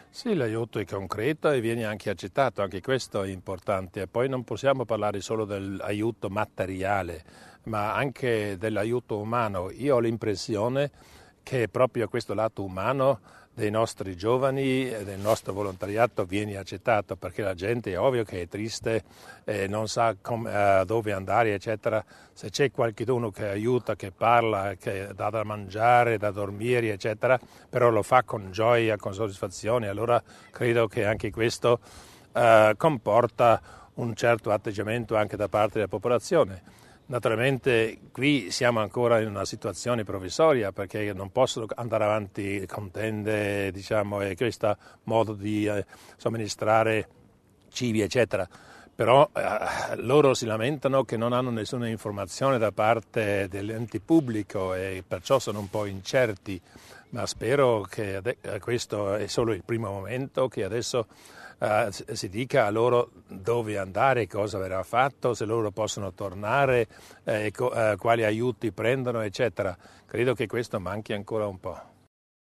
Sì, l'aiuto è concreto e viene anche accettato, anche questo è importante. Poi non possiamo parlare solo dell'aiuto materiale, ma anche dell'aiuto umano. Io ho l'impressione che proprio questo lato umano dei nostri giovani e del nostro volontariato viene accettato, perché la gente è ovvio che è triste, non sa dove andare, eccetera. Se c'è qualcuno che aiuta, che parla, che dà da mangiare, da dormire, eccetera, però lo fa con gioia, con soddisfazione, allora credo che anche questo comporta un certo atteggiamento anche da parte della popolazione. Naturalmente qui siamo ancora in una situazione provvisoria perché non possono andare avanti con tende, diciamo, e questo modo di somministrare cibi, eccetera. Però loro si lamentano che non hanno nessuna informazione da parte dell'ente pubblico e perciò sono un po' incerti, ma spero che questo è solo il primo momento, che adesso si dica a loro dove andare, cosa verrà fatto, se loro possono tornare, quali aiuti prendono, eccetera. Credo che questo manchi ancora un po'.